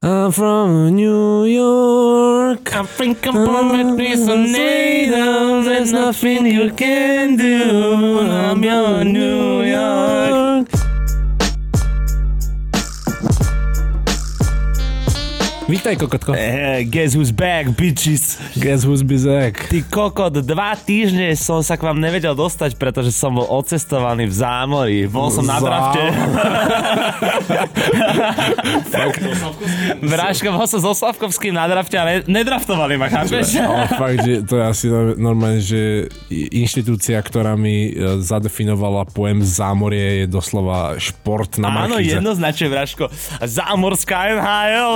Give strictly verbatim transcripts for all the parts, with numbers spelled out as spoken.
I'm from New York. I think I'm from a tornado. There's nothing you can do. I'm your New York. Vítaj, kokotko. Hey, guess who's back, bitches? Guess who's back? Ty kokot, dva týždne som sa k vám nevedel dostať, pretože som bol odcestovaný v zámori. Bol som na drafte. Vráško, bol som so Slavkovským na drafte a ne- nedraftovali ma, chápeš? Ale fakt, že to je asi normálne, že inštitúcia, ktorá mi zadefinovala pojem zámorie, je doslova šport na markíze. Áno, jednoznačne, Vráško. Zámorská en há el.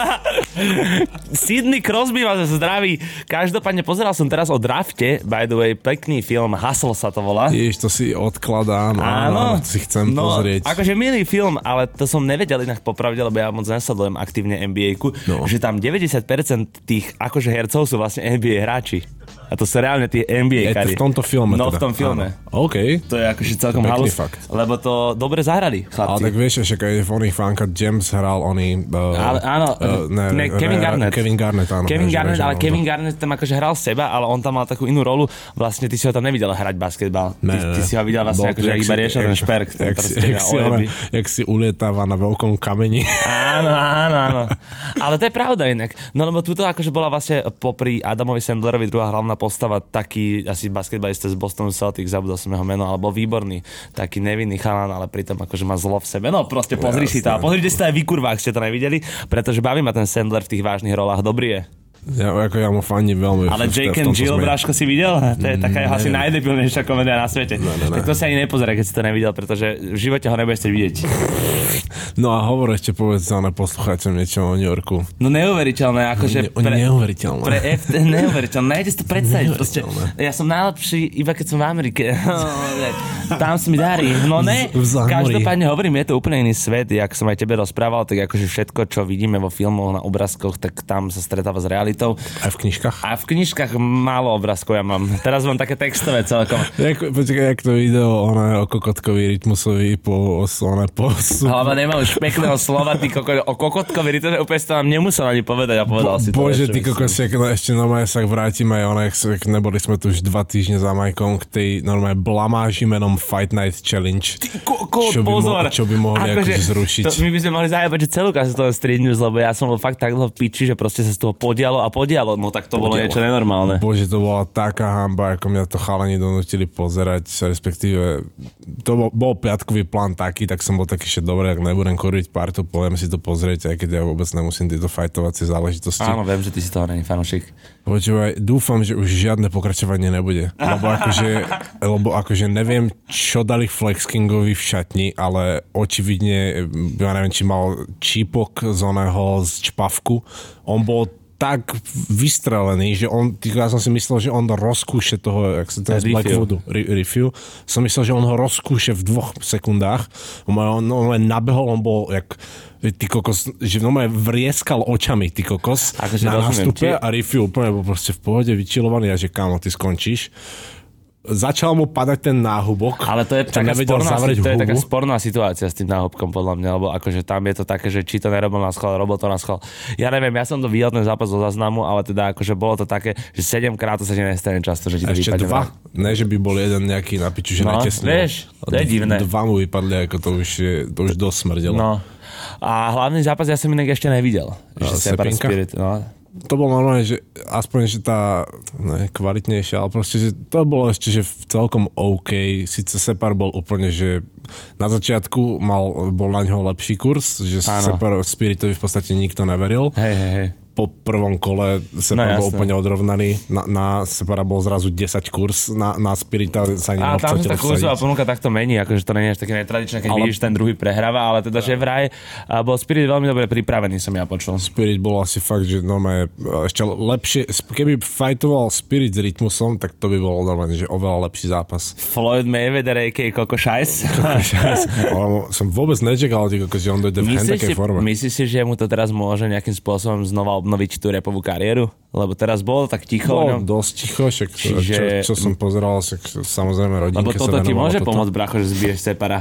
Sidney Crosby vás zdraví. Každopádne pozeral som teraz o drafte, by the way, pekný film, Hustle sa to volá. Jež, to si odkladám, áno, to si chcem no, pozrieť. Akože milý film, ale to som nevedel inak popravde, lebo ja moc nesledujem aktívne en bí ej-ku, no. Že tam deväťdesiat percent tých akože hercov sú vlastne en bí ej hráči. A to sú reálne tie en bí ej-kari. Je to v tomto filme No, teda. v tom filme. Áno. OK. To je akože celkom halus, lebo to dobre zahrali, chlapci. Ale tak vieš, však aj v oných Franka James hral oný... Uh, ale áno, uh, ne, ne, Kevin ne, Garnett. Kevin Garnett, áno. Kevin ne, Garnett, že, ale že, Kevin Garnett tam akože hral seba, ale on tam mal takú inú rolu. Vlastne ty si ho tam nevidel hrať basketbal. Ne, ty, ty si ho videl vlastne akože iba riešil ten šperk. Jak, jak, si, jak si ulietáva na veľkom kameni. Áno, áno, áno. Ale to je pravda inak. No lebo tuto akože bola vlastne popri Adamovi Sandlerovi druhá hlavná postava, taký asi basketbalista z Bostonu Celtics, zabudol som jeho meno, ale bol výborný. Taký nevinný chalan, ale pritom akože má zlo v sebe. No proste pozri si to a pozrite si to aj v kurvách, ste to nevideli, pretože baví ma ten Sandler v tých vážnych rolách, dobrý je. Ja, ako ja mu fandím veľmi. Ale Jake and Jill, Bráško, si videl? To je taká mm, asi najdebilnejšia komédia na svete. No, no, no. Tak to si ani nepozeraj, keď si to nevidel, pretože v živote ho nebudete vidieť. No a hovor ešte povedz sa na poslucháčom niečo o New Yorku. No neuveriteľné, akože... Ne, pre, neuveriteľné. Pre F T, neuveriteľné, nejde si to predstaviť. Proste, ja som najlepší, iba keď som v Amerike. Tam sa mi darí. No ne, každopádne hovorím, je to úplne iný svet. Jak som aj tebe rozprával, tak akože všetko, čo vidíme vo filmoch, na obrázkoch, tak tam sa stretáva s realitou. Aj v knižkách? A v knižkách málo obrázkov ja mám. Teraz mám také textové celkom. Jak, počkaj, jak to video ono, o kokotkovi rytmusovi po... One, po ale nemám už pekného slova, ty koko, o kokotkovi rytmusovi úplne to vám nemusel ani povedať a povedal Bo, si to. Bože, ty kokos, ešte normálne sa vrátime aj ono, neboli sme tu už dva týždne za Majkom k tej normálne blamáži menom Fight Night Challenge. Ty kokot, čo by pozor. Mo, čo by mohli akože zrušiť. To, my by sme mohli zajebať, že celú kazu toho Street News, lebo ja som bol fakt tak dlho v piči, že proste sa z toho podialo a podialo, no tak to podialo. Bolo niečo nenormálne. Bože, to bola taká hanba, ako mňa to chalani donútili pozerať, respektíve to bol, bol piatkový plán taký, tak som bol taký, že dobre, ak nebudem koriť partu, poviem si to pozrieť, aj keď ja vôbec nemusím tieto fajtovacie záležitosti. Áno, viem, že ty si toho není fanúšik. Počúvaj, dúfam, že už žiadne pokračovanie nebude, lebo akože, lebo akože neviem, čo dali Flex Kingovi v šatni, ale očividne, ja neviem, či mal čípok z oného z čpavku, on bol tak vystrelený, že on, ja som si myslel, že on rozkúše toho, jak sa to je z Blackwoodu, refill, som myslel, že on ho rozkúše v dvoch sekundách, on, on, on len nabehol, on bol jak ty kokos, že on vrieskal očami, ty kokos, akože na nástupe či... a refill úplne bol proste v pohode vyčilovaný a že kámo, ty skončíš. Začal mu padať ten náhubok. Ale to je, taká sporná, to je taká sporná situácia s tým náhubkom, podľa mňa, lebo akože tam je to také, že či to nerobil na schvál, robil to na schvál. Ja neviem, ja som to videl ten zápas zo záznamu, ale teda akože bolo to také, že sedemkrát to sa ti nestane často, že ti to ešte vypadne. Dva? Ne, že by bol jeden nejaký na piču, že no, netesnil. Vieš, to je divné. Dva mu vypadli, ako to už, je, to už dosť smrdelo. No. A hlavný zápas ja som inak ešte nevidel. Že Separate Spirit, no. To bolo normálne, že aspoň, že tá ne, kvalitnejšia, ale proste, že to bolo ešte, že celkom OK. Sice Separ bol úplne, že na začiatku mal, bol na ňoho lepší kurz, že áno. Separ Spiritovi v podstate nikto neveril. Hej, hej, hej. Po prvom kole Separ no, bol úplne odrovnaný. Na, na Separa bol zrazu desať kurz, na, na Spirita sa ani nemohol chcieť obsadiť. A tam sa tá kurzová ponuka takto mení, akože to nie je až také netradičné, keď ale... vidíš, ten druhý prehráva, ale teda, že vraj bol Spirit veľmi dobre pripravený, som ja počul. Spirit bol asi fakt, že normálne ešte lepšie, keby fightoval Spirit s Rytmusom, tak to by bolo normálne, že oveľa lepší zápas. Floyd Mayweather, a ká a. Coco Shice. Ale som vôbec nečakal, že on dojde v takej forme. Myslíš si, že mu to teraz môže nejakým spôsobom znova obnoviť tú repovú kariéru? Lebo teraz bolo tak ticho. Bolo dosť ticho, však Čiže... čo, čo som pozeral, však samozrejme rodinke sa venovala. Lebo toto ti môže pomôcť, bracho, že zbiješ Separa.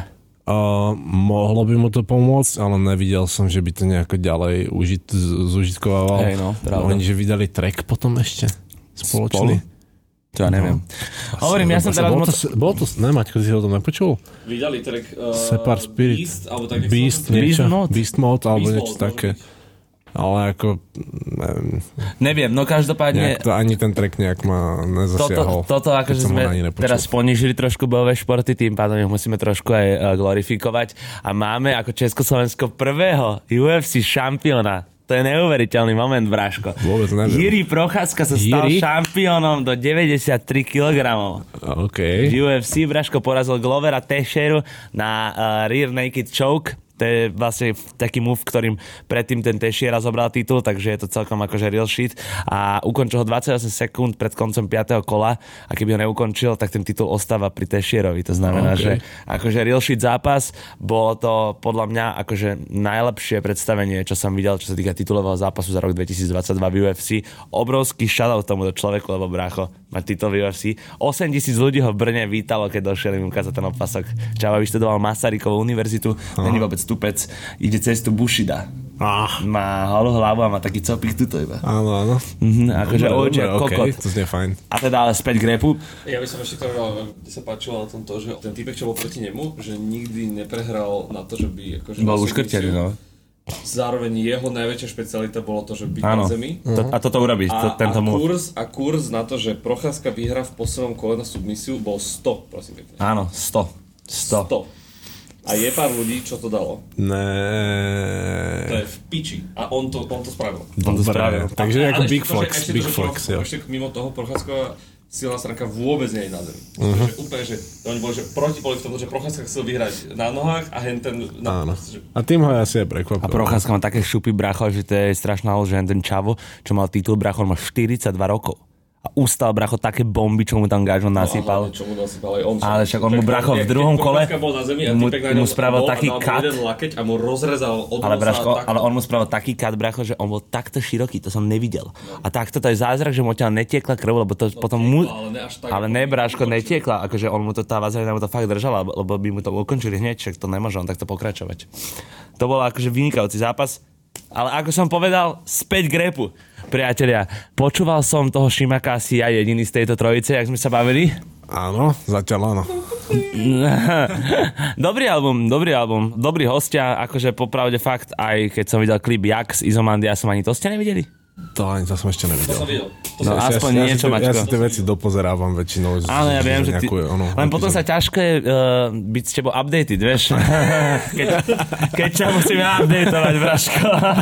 Uh, mohlo by mu to pomôcť, ale nevidel som, že by to nejako ďalej užit, zužitkovával. Hej, no, pravda. Oni, že vydali track potom ešte spoločný. Spolu? To ja neviem. No. Hovorím, ja som teraz... Bolo to, bolo to, ne, Maťko, ty si ho to nepočul? Vydali track uh, Separ Spirit. Beast, alebo tak, Beast, Beast niečo, Mode? Beast Mode, alebo Beast niečo Mode, také. Ale ako, neviem, Neviem, no každopádne... to, ani ten track nejak ma nezasiahol. Toto, toto akože sme teraz ponížili trošku bojové športy, tým pádom ich musíme trošku aj uh, glorifikovať. A máme ako Československo prvého U F C šampióna. To je neuveriteľný moment, Braško. Vôbec neviem. Jiří Procházka sa stal Jiří? šampiónom do deväťdesiattri kilogramov. OK. V U F C Braško porazil Glovera Teixeiru na uh, rear naked choke. To je vlastne taký move, ktorým predtým ten Teixeira zobral titul, takže je to celkom akože real shit. A ukončil ho dvadsaťosem sekúnd pred koncom piateho kola a keby ho neukončil, tak ten titul ostáva pri Teixeirovi. To znamená, okay. že akože real shit zápas. Bolo to podľa mňa akože najlepšie predstavenie, čo som videl, čo sa týka titulového zápasu za rok dvetisícdvadsaťdva v U F C. Obrovský shoutout tomuto človeku, lebo brácho, mať titul v U F C. osemtisíc ľudí ho v Brne vítalo, keď došiel im ukázať ten opasok. Čava vyštudoval Masarykovú univerzitu, není vôbec stupec, ide cestu Bushida. Ah. Má holú hlavu a má taký copík tuto iba. Áno, áno. Mhm, akože oči a kokot. Okay, to znie fajn. A teda ale späť k repu. Ja by som ešte povedal, kde sa páčilo na tom to, že ten týpek, čo bol proti nemu, že nikdy neprehral na to, že by akože... Bol uškrtený, no. Zároveň jeho najväčšia špecialita bolo to, že byť áno. na zemi. To, a toto urobí, to, a, tento a, move. kurz, a kurz na to, že Procházka vyhrá v poslednom kole na submisiu, bol sto, prosím pekne. Áno, sto. sto. sto. A je pár ľudí, čo to dalo. Né. To je v piči. A on to, on to spravil. On to spravil. Takže a, ako ešte Big to, Flex, ešte Big to, že Flex, jo. Ešte mimo toho Procházková silná stránka vôbec nie je na zemi. Uh-huh. Takže úplne, že oni boli, že protipoli v tom, že Procházka chcel vyhrať na nohách a hen ten... Na, Áno. že... A tým ho asi aj prekvapil. A Procházka má také šupy, bracho, že to je strašná hol, že ten Čavo, čo mal titul, bracho, on má štyridsaťdva rokov. A ustal, bracho, také bomby, čo mu tam Gážon nasypal. No, čo mu nasypal aj on. Ale však on mu, bracho, v druhom kole mu, mu spravil taký cut. A mu rozrezal od ale, braško, tak... ale on mu spravil taký cut, bracho, že on bol takto široký, to som nevidel. No. A takto to je zázrak, že mu odtiaľ netiekla krv, lebo to no, potom mu... Ale ne, až tak, ale ne, braško, netiekla, akože on mu to, tá vazalina mu to fakt držala, lebo by mu to ukončili hneď, však to nemôže on takto pokračovať. To bol akože vynikajúci zápas. Ale ako som povedal, späť k repu. Priatelia, počúval som toho Šimaka asi ja jediný z tejto trojice, jak sme sa bavili? Áno, zatiaľ áno. Dobrý album, dobrý album, dobrý hostia, akože popravde fakt, aj keď som videl klip Jak z Izomandy, ja som ani to ste nevideli? To ani to som ešte nevidel. To som videl. To no som aspoň ja, niečo, ja, Maťko. Ja si tie veci dopozerávam väčšinou. Áno, ja viem, že ty... Nejakú, ono, len potom sa ťažko je uh, byť s tebou updated, vieš? keď, keď ťa musíme updateovať, Braško.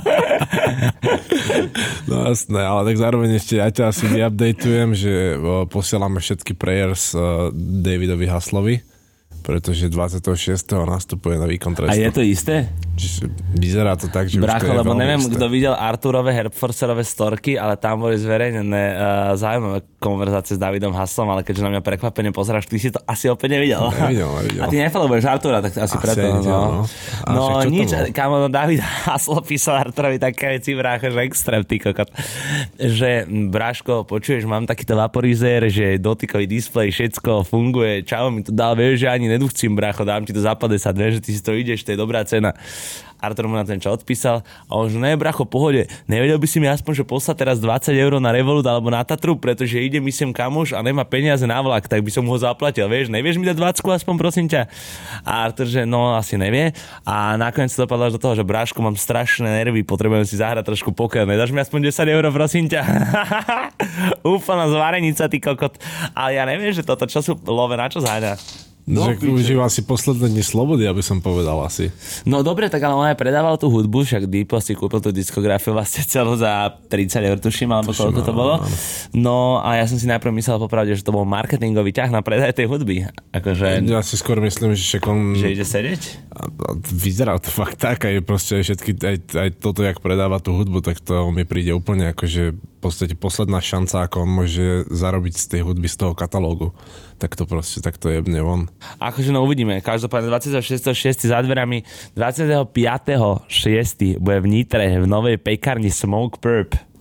No jasné, ale tak zároveň ešte ja ťa asi vyupdateujem, že uh, posielame všetky prayers uh, Davidovi Haslovi, pretože dvadsiateho šiesteho nastupuje na výkon trestu. A je to isté? Čiže vyzerá to tak, že Bracho, už to je lebo veľmi neviem, isté. kto videl Arturove Herforcerove storky, ale tam boli zverejnené uh, zaujímavé konverzácie s Davidom Haslom, ale keďže na mňa prekvapene pozeráš, ty si to asi opäť nevidel. Nevidel, nevidel. A ty nefollowuješ Artura, tak asi, asi preto. Nevidel, No, no. no nič, kámo, David Haslo písal Arturovi také veci, brácho, že extrém, ty kokot. Že, Bráško, počuješ, mám takýto vaporizér, že dotykový displej, všetko funguje, čau, mi to dal, vieš, že ani neduchcím, brácho, dám ti to za päťdesiat, vieš, že ty si to ideš, to je dobrá cena. Artur mu na ten čo odpísal a on že ne, bracho, pohode, nevedel by si mi aspoň, že poslať teraz dvadsať eur na Revolut alebo na Tatru, pretože ide mi sem kamoš a nemá peniaze na vlak, tak by som ho zaplatil, vieš, nevieš mi dať dvacku aspoň, prosím ťa. A Artur, že no, asi nevie. A nakoniec to dopadlo až do toho, že Bráško, mám strašné nervy, potrebujem si zahrať trošku poker, nedáš mi aspoň desať eur, prosím ťa. Úplná zvarenica, ty kokot. Ale ja neviem, že toto, čo sú love, na čo zháňa. No, že užíval si posledné dni slobody, aby som povedal asi. No dobre, tak ale on aj predával tú hudbu, však Deepo si kúpil tú diskografiu vlastne celú za tridsať eur, tuším, alebo koľko to bolo. No a ja som si najprv myslel popravde, že to bol marketingový ťah na predaj tej hudby. Akože... Ja si skôr myslím, že však on... Že ide sedieť? Vyzerá to fakt tak, aj proste všetky, aj, aj toto, jak predáva tú hudbu, tak to mi príde úplne akože v podstate posledná šanca, ako on môže zarobiť z tej hudby, z toho katalógu. Tak to proste, tak to jebne von. Akože no uvidíme. Každopádne dvadsiateho šiesteho šiesteho za dverami, dvadsiateho piateho šiesteho bude v Nitre v novej pekárni Smoke Purp.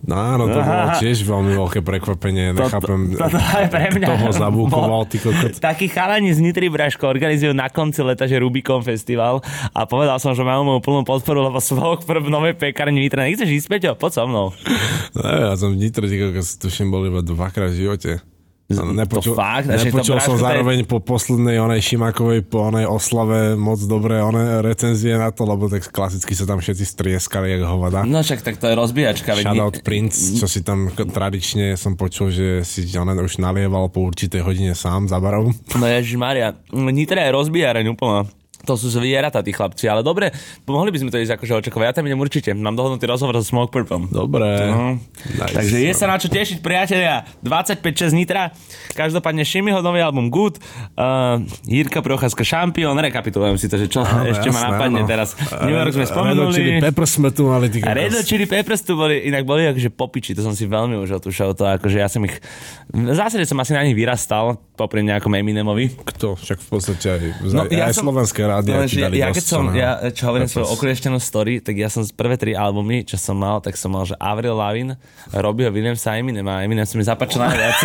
Áno, to bolo tiež veľmi veľké prekvapenie, nechápem, to, to, to aj pre mňa toho zabúkoval, ty kokot. Takí chalani z Nitry, Braško, organizujú na konci leta, že Rubikon festival a povedal som, že mám moju plnú podporu, lebo som v novej pekárni v Nitre. Nechceš ísť, Peťo? Poď so mnou. Ne, ja som v Nitre, ty kokot, tuším, bol iba dvakrát v živote. Nepočul, to fakt? nepočul to som Braško, zároveň je... po poslednej onej Šimákovej, po onej oslave moc dobré one recenzie na to, lebo tak klasicky sa tam všetci strieskali jak hovada. No však tak to je rozbíjačka. Shoutout Prince, čo si tam tradične som počul, že si on už nalieval po určitej hodine sám za barou. No ježišmaria, Nitra je rozbíjareň úplne. To sú zvieratá, tí chlapci, ale dobre, mohli by sme to ísť akože očakovať. Ja tam idem určite, mám dohodnutý rozhovor so Smoke Purpom. Dobre. Uh-huh. Nice. Takže je sa na čo tešiť, priatelia. dvadsaťpäť šesť Nitra, každopádne Šimiho nový album Good, uh, Jirka Procházka šampión, rekapitulujem si to, že čo no, ešte jasné, ma napadne no. Teraz. New York sme spomenuli. Red Hot Chili Peppers sme tu mali. A Red Hot Chili Peppers tu boli, inak boli akože popiči, to som si veľmi užil tú show, to akože ja som ich, v zásade som asi na nich vyrastal, popri nejakom Eminemovi. Kto? Však v podstate aj, no, aj, ja aj som, slovenské rádia ti dali ja, keď som, ja, čo hovorím Peppers. svoju okriestenú story, tak ja som z prvé tri albumy, čo som mal, tak som mal, že Avril Lavigne, Robbieho Williamsa a Eminem a Eminem som mi zapáčil najviac.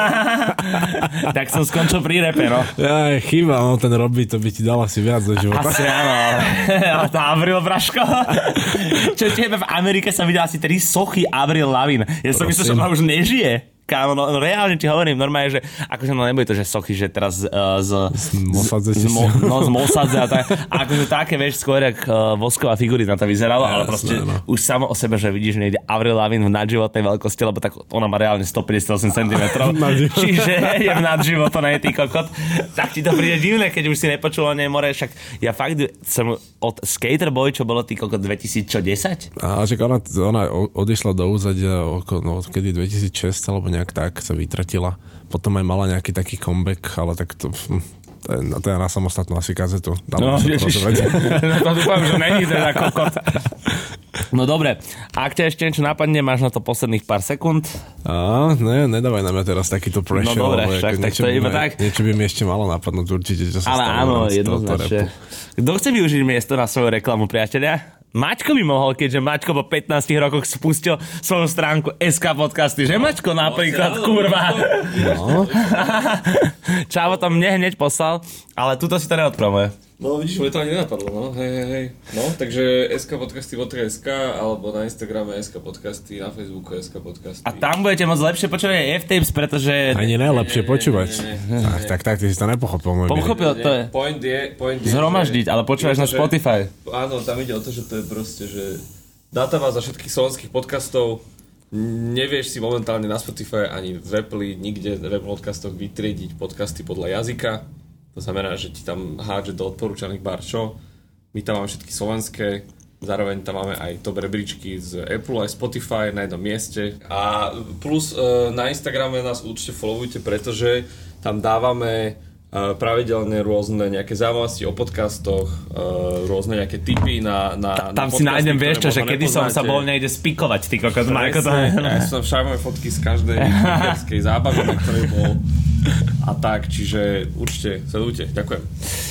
Tak som skončil pri rape, no. Ja, chyba, no ten Robbie, to by ti dal asi viac do života. Asi áno, ale, ale tá Avril, Braško. Čo tebe v Amerike som videl asi tri sochy Avril Lavigne. Ja som myslel, že ona už nežije. Kámo, no, no reálne ti hovorím, normálne, že akože no nebude to, že sochy, že teraz uh, z, z Mosadze z, z, mo, no, z Mosadze a tak, akože také, vieš, skôr jak uh, vosková figurina to vyzeralo, ale proste no. Už samo o sebe, že vidíš niekde Avril Lavigne v nadživotnej veľkosti, lebo tak ona má reálne stopäťdesiatosem centimetrov, čiže je v nadživoto, ne ty kokot, tak ti to príde divné, keď už si nepočul o nej more, však ja fakt som od Skater Boy, čo bolo ty kokot dvetisícdesať? A čak ona, ona odišla do úzadia okolo, no, kedy dvetisícšesť alebo nejak tak sa vytratila. Potom aj mala nejaký taký comeback, ale tak to... To je, to je na samostatnú asi kazetu. No, ježiš. No to dúfam, že není teda kokot. No dobre, ak ťa ešte niečo napadne, máš na to posledných pár sekúnd. Á, ne, nedávaj na mňa teraz takýto pressure. No dobre, však, tak to je iba tak. Niečo by mi ešte malo napadnúť určite, čo sa ale stalo. Áno, jednoznačne. Kto chce využiť miesto na svoju reklamu, priatelia? Maťko by mohol, keďže Maťko po pätnástich rokoch spustil svoju stránku es ká Podcasty. Že Maťko napríklad, kurva. No. Čavo tam mne hneď poslal, ale tuto si to neodpromuje. No vidíš, mne to ani nenapadlo, no. Hej, hej, hej. No, takže skpodcasty bodka es ká alebo na Instagrame skpodcasty, na Facebooku skpodcasty. A tam budete môcť lepšie počúvať aj F-Tapes, pretože... Ani najlepšie počúvať. Tak, tak, tak, ty si to nepochopil. Môj Pochopil, to je... Point je, point je zhromaždiť, ale počúvaš na Spotify. Áno, tam ide o to, že to je proste, že databáza všetkých slovenských podcastov. Nevieš si momentálne na Spotify ani v Apple, nikde v Apple podcastoch vytriediť podcasty podľa jazyka. To znamená, že ti tam hádže do odporúčaných bar čo. My tam máme všetky slovenské, zároveň tam máme aj top rebríčky z Apple aj Spotify na jednom mieste. A plus na Instagrame nás určite followujte, pretože tam dávame pravidelne rôzne nejaké zaujímavosti o podcastoch, rôzne nejaké tipy na, na, tam na si nájdem, vieš čo, že kedy som sa bol niekde spikovať, ty kokos. Ja som však fotky z každej výberskej zábavy, na ktorej bol. A tak, čiže určite sledujte. Ďakujem.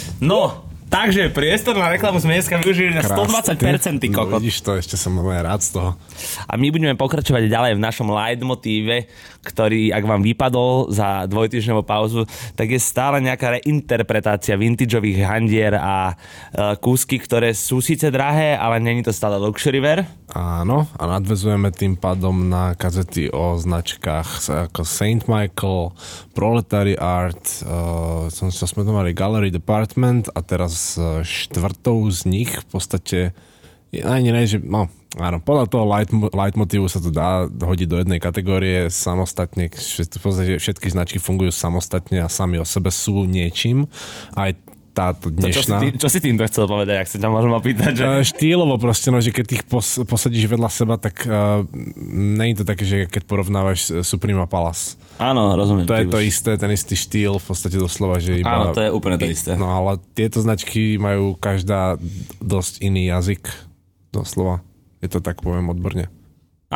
No, takže priestor na reklamu sme dneska využili na stodvadsať percent, ty kokot. No vidíš to, ešte som veľmi rád z toho. A my budeme pokračovať ďalej v našom leitmotíve, ktorý, ak vám vypadol za dvojtýždňovú pauzu, tak je stále nejaká reinterpretácia vintageových handier a uh, kúsky, ktoré sú síce drahé, ale není to stále luxury wear. Áno, a nadväzujeme tým pádom na kazety o značkách ako Saint Michael, Proletary Art, uh, som sa sme mali Gallery Department a teraz uh, štvrtou z nich v podstate ani ne, že no, áno, podľa toho light, leitmotívu sa to dá hodiť do jednej kategórie samostatne, v podstate všetky značky fungujú samostatne a sami o sebe sú niečím, aj táto dnešná. To, čo, si tý, čo si týmto chcel povedať, ak sa ťa môžem opýtať? Že... Štýlovo proste, no, že keď ich pos, posadíš vedľa seba, tak uh, nie je to také, že keď porovnávaš Supreme a Palace. Áno, rozumiem. To je to isté, ten istý štýl, v podstate doslova, že iba... Áno, to je úplne to isté. No ale tieto značky majú každá dosť iný jazyk, doslova. Je to tak, poviem odborne. Áno,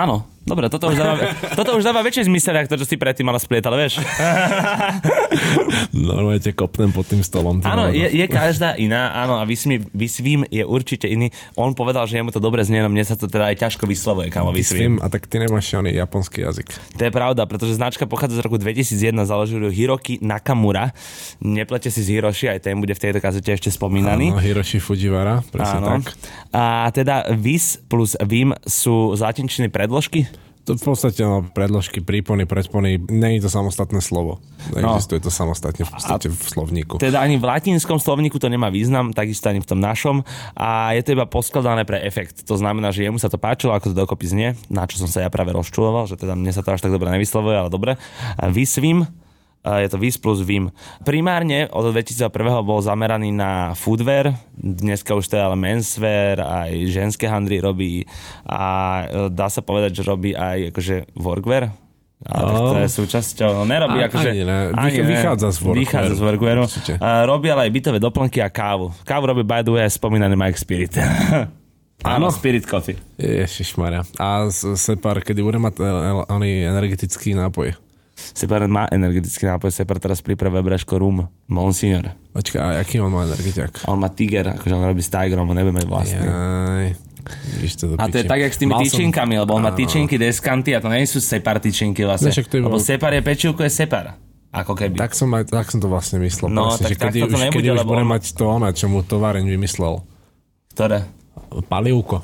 Dobre, toto už dáva, toto už dáva väčšie zmysel, ako to, čo si predtým mala splietal, vieš? Normálne te kopnem pod tým stolom. Áno, je, je každá iná, áno, a vysvím, vysvím je určite iný. On povedal, že jemu to dobre znie, no mne sa to teda aj ťažko vyslovuje, kámo, vysvím. A tak ty nemáš oný japonský jazyk. To je pravda, pretože značka pochádza z roku dvetisícjeden, založil ju Hiroki Nakamura. Neplete si z Hiroshi, aj ten bude v tejto kazete ešte spomínaný. Áno, Hiroshi Fujiwara, presne áno. tak. A teda vis plus vim sú zlatinčné predložky? To v podstate no, predložky, prípony, predpony, nie je to samostatné slovo. Existuje no. to samostatne v podstate v slovníku. Teda ani v latinskom slovníku to nemá význam, takisto ani v tom našom. A je to iba poskladané pre efekt. To znamená, že jemu sa to páčilo, ako to dokopy znie, na čo som sa ja práve rozčuloval, že teda mne sa to až tak dobre nevyslovuje, ale dobre. A vysvím, je to vis plus vim. Primárne od dvetisícjeden bol zameraný na foodwear, dneska už to je ale menswear, aj ženské handry robí a dá sa povedať, že robí aj akože workwear. Ale no. To je súčasťou, no nerobí a, akože... Ani ne, ani vychádza z workwearu. Vychádza z workwearu. Robí ale aj bytové doplnky a kávu. Kávu robí by the way aj spomínaný Mike Spirit. Áno, Spirit Coffee. Ježišmaria. A Separ, kedy bude mať oný energetický nápoj? Separ má energetický nápoj, Separ teraz pripravuje Braško rum Monsignor. Počkaj, a aký on má energetiak? On má Tiger, akože on robí s Tigerom, on nebudeme vlastný. Jaj, to a to je tak, jak s tými Mal tyčinkami, som... lebo on má tyčinky, deskanty a to nie sú Separ tyčinky vlastne. No, lebo Separ je pečivko, je Separ. Ako keby. Tak som, aj, tak som to vlastne myslel. No, presne, tak, že kedy tak to už, nebude, kedy už bude on... mať to ona, čo mu továreň vymyslel. Ktoré? Palivko.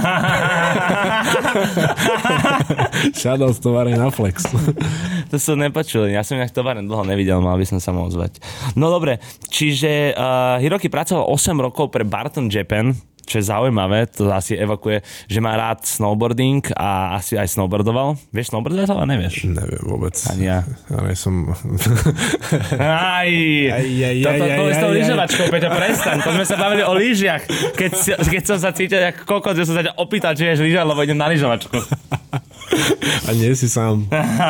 Shadow z továreň na Flex. To som nepočul, ja som inak továreň dlho nevidel, mal by som sa mohol zvať. No dobre, čiže uh, Hiroki pracoval osem rokov pre Barton Japan, čo je zaujímavé, to asi evokuje, že má rád snowboarding a asi aj snowboardoval. Vieš snowboardovať, ale nevieš? Neviem vôbec. Ani ja. Ja nie som... Aj, aj, aj, toto to je s tou lyžovačkou, Peťo, prestaň. To sme sa bavili o lyžiach. Keď, keď som sa cítil ako kokos, že som sa ťa opýtal, či vieš lyžať, lebo idem na lyžovačku. A nie si sám.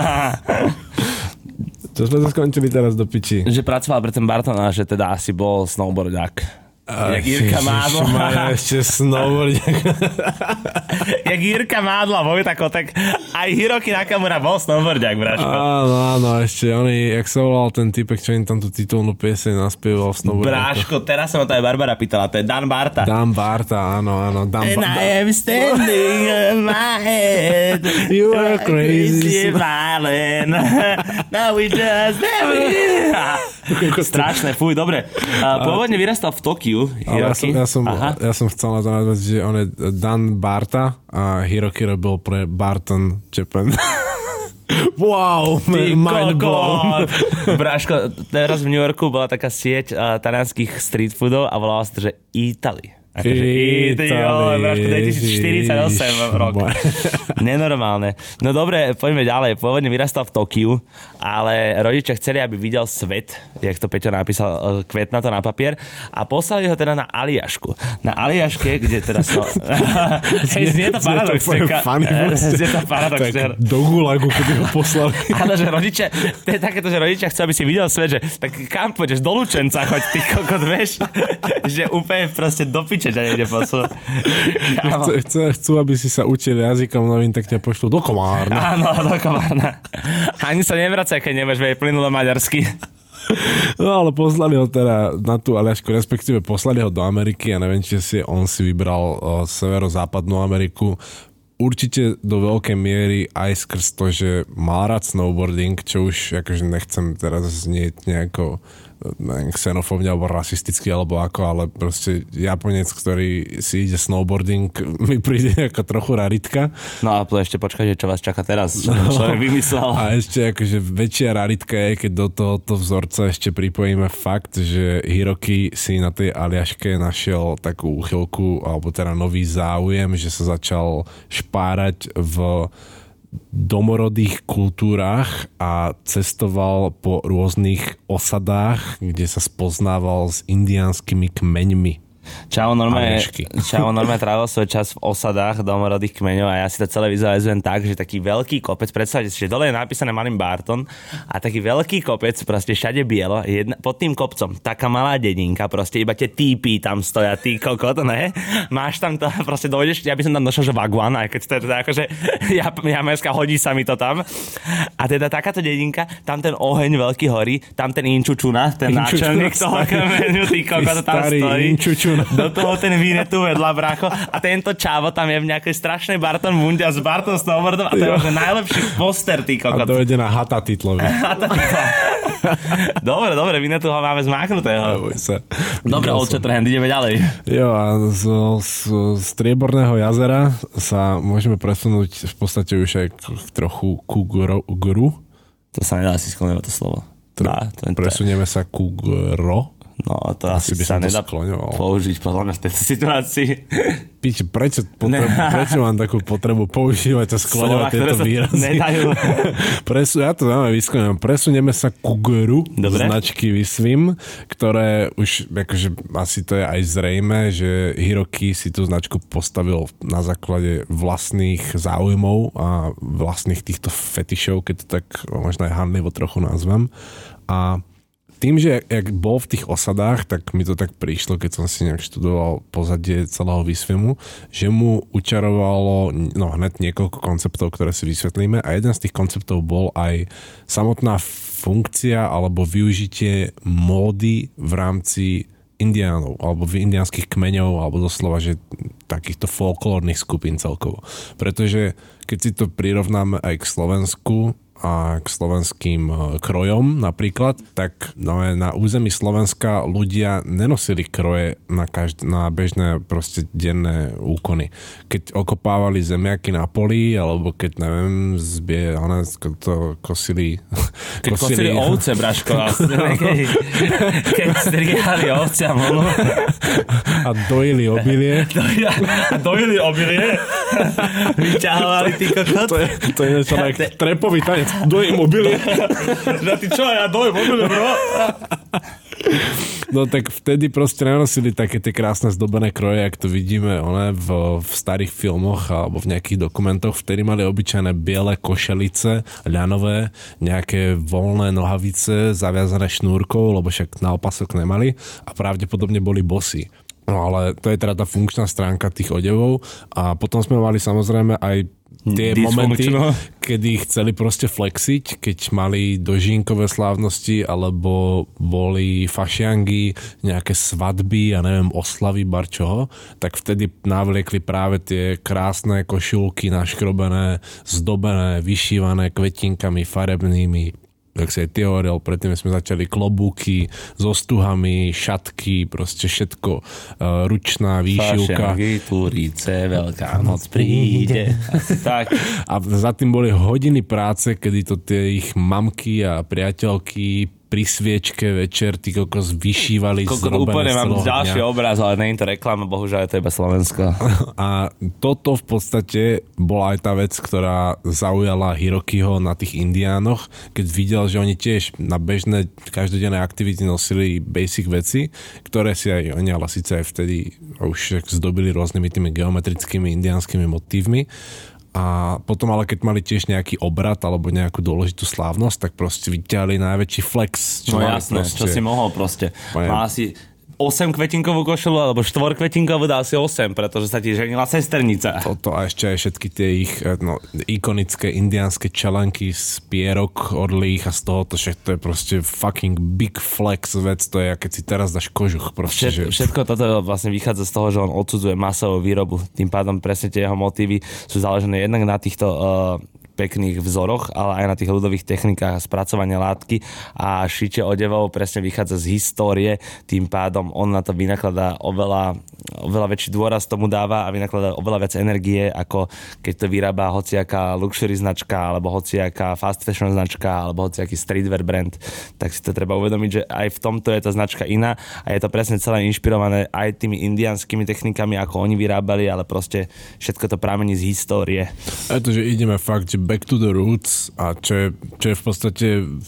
Čo sme to skončili teraz do piči? Že pracoval pre ten Barton a že teda asi bol snowboardák. Jak Jirka Mádla. Ešte snowboardiak. Jak Jirka Mádla, Vojta Kotek. Aj Hiroki Nakamura bol snowboardiak, Braško. Áno, áno, ešte oni, jak sa volal ten typek, čo im tam tú titulnú pieseň naspieval v snowboardiaku. Braško, teraz sa ma to aj Barbara pýtala, to je Dan Barta. Dan Barta, áno, áno. Dan And ba- I am standing on my head. You are crazy. Violin. Now we just strašné, fuj, dobre. Uh, pôvodne vyrastal v Tokiu. Ja som, ja, som, ja som chcel na to nazvať, že on je Dan Barta a Hiroki robil pre Barton Japan. Wow, mind blown. Braško, teraz v New Yorku bola taká sieť uh, talianských street foodov a volala sa to, že Italy. Akože Italy, Braško, dvetisícštyridsaťosem rok. Nenormálne. No dobre, poďme ďalej. Pôvodne vyrastal v Tokiu, ale rodičia chceli, aby videl svet, jak to Peťo napísal, kvet na to na papier, a poslali ho teda na Aliašku. Na Aliaške, kde teda so... Hej, znie to paradox. Znie to paradox. Do gulagu, kedy ho poslali. Áno, že rodičia, to je takéto, že rodičia chcú, aby si videl svet, že tak kam pôjdeš, do Lučenca, choď, ty kokot, vieš, že úplne proste do piče ťa nejde poslať. Chcú, chcú, aby si sa učil jazykom novým, tak ťa pošlú do Komárna. Áno, do Komárna. Ani sa nevracaj, keď nemáš vedieť plynulo maďarsky. No ale poslali ho teda na tú Aliašku, respektíve poslali ho do Ameriky a neviem, či si on si vybral o, severozápadnú Ameriku. Určite do veľkej miery aj skrz to, že mal rád snowboarding, čo už akože nechcem teraz znieť nejako xenofóbne alebo rasisticky alebo ako, ale proste Japonec, ktorý si ide snowboarding, mi príde ako trochu raritka. No a to ešte počkajte, čo vás čaká teraz, čo no, človek vymyslel. A ešte akože väčšia raritka je, keď do tohoto vzorca ešte pripojíme fakt, že Hiroki si na tej Aliaške našiel takú úchylku, alebo teda nový záujem, že sa začal špárať v domorodých kultúrach a cestoval po rôznych osadách, kde sa spoznával s indiánskymi kmeňmi. Čavo normálne, Čavo normálne trávil svoj čas v osadách domorodých kmeňov a ja si to celé vizualizujem tak, že taký veľký kopec, predstavte si, že dole je napísané malým Barton a taký veľký kopec, proste všade bielo, jedna, pod tým kopcom taká malá dedinka, proste iba tie típy tam stoja, ty kokot, ne? Máš tam to, proste dojdeš, ja by som tam došiel, že vaguan, aj keď to je teda akože ja, jamerská, hodí sa mi to tam. A teda takáto dedinka, tam ten oheň veľký horí, tam ten Inčučuna, ten náčelník toho kmeňu, ty kokot, tam stojí. Do toho ten Vinetu vedľa, bracho. A tento Čavo tam je v nejakej strašnej Barton bunde a s Barton snowboardom a to je možno najlepší poster, ty kokot. A dojde na Hata titlovi. Dobre, dobre, Vinetu ho máme zmáknutého. Dobre, Old Shatterhand, ideme ďalej. Jo, a z, z, z Strieborného jazera sa môžeme presunúť v podstate už aj k, trochu ku gro, gru. To sa nedá si skloňovať to slovo. Dá, to Presunieme sa ku gro. No, to asi, asi by sa nedá skloňoval. použiť podľa mňa v tejto situácii. Pič, prečo, potrebu, prečo mám takú potrebu používať a skloňovať tieto výrazy? Presu, ja to dáme vyskloňujem. Presunieme sa ku gru značky Visvim, ktoré už, akože asi to je aj zrejme, že Hiroki si tú značku postavil na základe vlastných záujmov a vlastných týchto fetišov, keď to tak možno aj handlivo trochu nazvem. A tým, že jak bol v tých osadách, tak mi to tak prišlo, keď som si nejak študoval pozadie celého Visvimu, že mu učarovalo no, hned niekoľko konceptov, ktoré si vysvetlíme a jeden z tých konceptov bol aj samotná funkcia alebo využitie módy v rámci indiánov alebo indiánskych kmeňov alebo doslova, že takýchto folklórnych skupín celkovo. Pretože keď si to prirovnáme aj k Slovensku a k slovenským krojom napríklad, tak no, na území Slovenska ľudia nenosili kroje na, každ- na bežné proste denné úkony. Keď okopávali zemiaky na poli, alebo keď, neviem, zbie, one, to kosili... Keď kosili, kosili ovce, Braško. Keď, keď strihali ovce a molu. A dojili obilie. A dojili obilie? Vyťahovali ty kokot? To je, to je niečo like trepový tanec. Dojím obilie. Že ty čo, ja dojím obilie, bro? No tak vtedy proste nenosili také tie krásne zdobené kroje, jak to vidíme one, v, v starých filmoch alebo v nejakých dokumentoch. Vtedy mali obyčajné biele košelice, ľanové, nejaké voľné nohavice zaviazané šnúrkou, lebo však na opasok nemali a pravdepodobne boli bosí. No ale to je teda tá funkčná stránka tých odevov a potom sme mali samozrejme aj tie momenty, kedy chceli proste flexiť, keď mali dožínkové slávnosti alebo boli fašiangy, nejaké svadby a neviem, oslavy, barčoho, tak vtedy navliekli práve tie krásne košulky naškrobené, zdobené, vyšívané kvetinkami farebnými. Tak si aj ty hovoril, predtým sme začali klobúky so stuhami, šatky, proste všetko, uh, ručná výšivka. Fašiangy, Turice, Veľká noc príde. Tak. A za tým boli hodiny práce, kedy to tie ich mamky a priateľky pri sviečke večer ty kokos vyšívali Koko, zrobené úplne mám ďalší dňa. Obraz, ale nie je to reklama, bohužiaľ je to iba Slovensko. A toto v podstate bola aj tá vec, ktorá zaujala Hirokiho na tých indiánoch, keď videl, že oni tiež na bežné každodenné aktivity nosili basic veci, ktoré si aj oni, ale síce aj vtedy už zdobili rôznymi tými geometrickými indiánskymi motívmi. A potom ale keď mali tiež nejaký obrad alebo nejakú dôležitú slávnosť, tak proste vyťahli najväčší flex. Čo no jasné, proste, čo si mohol proste. Mal si osem kvetinkovú košelu alebo štvor kvetinkovú, dal si osem, pretože sa ti ženila sesternica. Toto a ešte aj všetky tie ich no, ikonické indiánske čelenky z pierok orlých a z toho, to, to je proste fucking big flex vec, to je, keď si teraz dáš kožuch. Proste, Všet, že... Všetko toto vlastne vychádza z toho, že on odsudzuje masovú výrobu, tým pádom presne tie jeho motívy sú založené jednak na týchto uh, pekných vzoroch, ale aj na tých ľudových technikách spracovania látky a šitie odevov presne vychádza z histórie, tým pádom on na to vynakladá oveľa, oveľa väčší dôraz tomu dáva a vynakladá oveľa viac energie, ako keď to vyrába hociaká luxury značka, alebo hociaká fast fashion značka, alebo hociaký streetwear brand, tak si to treba uvedomiť, že aj v tomto je tá značka iná a je to presne celé inšpirované aj tými indiánskymi technikami, ako oni vyrábali, ale proste všetko to pramení z histórie. A to, že ideme fakt, že back to the roots a čo je, čo je v podstate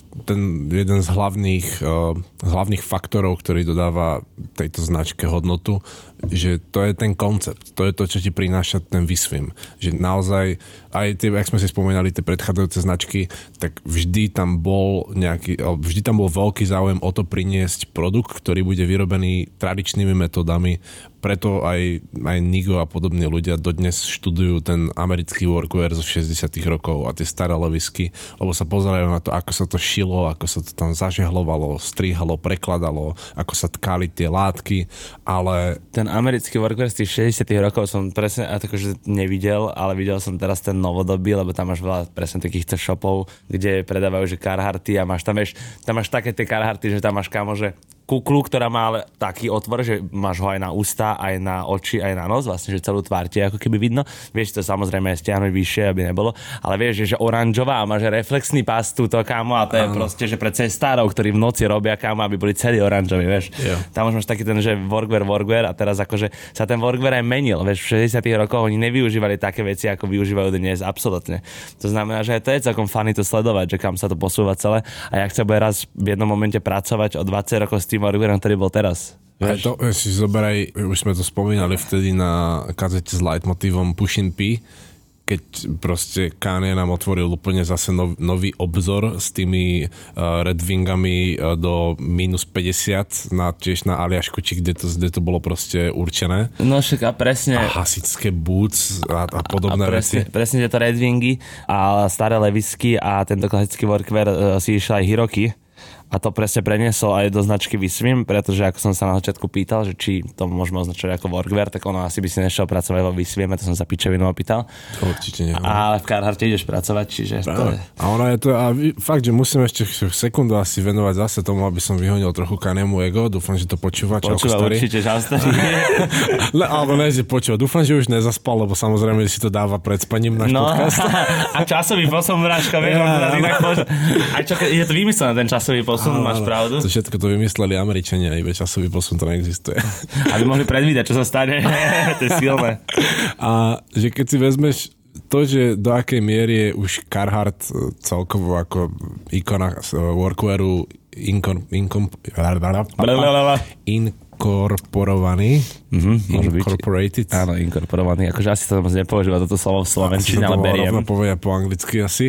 ten jeden z hlavných, uh, z hlavných faktorov, ktorý dodáva tejto značke hodnotu, že to je ten koncept, to je to, čo ti prináša ten Vysvim. Že naozaj, aj tie, jak sme si spomínali, tie predchádzajúce značky, tak vždy tam bol nejaký, vždy tam bol veľký záujem o to priniesť produkt, ktorý bude vyrobený tradičnými metodami, preto aj, aj Nigo a podobní ľudia dodnes študujú ten americký workwear zo šesťdesiatych rokov a tie staré levisky, lebo sa pozerajú na to, ako sa to šilo, ako sa to tam zažehlovalo, strihalo, prekladalo, ako sa tkali tie látky, ale... Ten americký workwear z tých šesťdesiatych rokov som presne akože nevidel, ale videl som teraz ten novodobý, lebo tam máš veľa presne takýchto shopov, kde predávajú, že Carharty a máš tam, vieš, tam máš také tie Carharty, že tam máš kámo, že kuklu, ktorá má ale taký otvor, že máš ho aj na ústa, aj na oči, aj na nos, vlastne, že celú tvár tie ako keby vidno. Vieš to samozrejme aj stiahnuť vyššie, aby nebolo, ale vieš, že, že oranžová a máš reflexný pás túto, kámo, a to je proste, že pre cestárov, ktorí v noci robia, kámo, aby boli celí oranžoví, vieš. Yeah. Tam už máš taký ten, že workwear, workwear a teraz akože sa ten workwear aj menil, vieš, v šesťdesiatych rokoch oni nevyužívali také veci, ako využívajú dnes, absolútne. To znamená, že to je celkom funny to sledovať, že kam sa to posúva celé a jak sa bude raz v jednom momente pracovať o dvadsať rokov s tým workwearom, ktorý bol teraz. Aj to, si zoberaj, už sme to spomínali vtedy na kazete s leitmotívom Pushin P, keď proste Kanye nám otvoril úplne zase nov, nový obzor s tými uh, Red Wingami uh, do mínus päťdesiat na, tiež na Aliaškoči, kde to, kde to bolo proste určené. No však a presne. A hasičské boots a, a podobné a presne, veci. Presne tieto Red Wingy a staré levisky a tento klasický workwear uh, si išiel aj Hiroki. A to presne preniesol aj do značky Vysvim, pretože ako som sa na začiatku pýtal, že či to môžeme označovať ako workwear, tak ono asi by si nešiel pracovať vo Vysvime, to som sa pičovinu opýtal. Určite nie. Ale v Carharte ideš pracovať, čiže to je... A ono je to, a fakt, že musím ešte sekundu asi venovať zase tomu, aby som vyhonil trochu Kanyemu ego, dúfam, že to počúva. Počúva určite, že starý. Le, alebo ne, že počúva, dúfam, že už nezaspal, lebo samozrejme, že si to dáva pred spaním náš no, podcast. A časový posun, Mráško, vieš, ja, inak pož... Aj čo, je to vymyslené, ten časový posun, máš pravdu. To všetko to vymysleli Američania, iba časový posun to neexistuje. Aby mohli predvídať, čo sa stane. To je silné. A že keď si vezmeš to, že do akej miery je už Carhartt celkovo ako ikona workwearu inkom, inkom, inkorporovaný. Mm-hmm, incorporated. Áno, inkorporovaný. Akože asi to moc nepoužíva toto slovo v slovenčine, ale beriem. Rovno povedia po anglicky asi.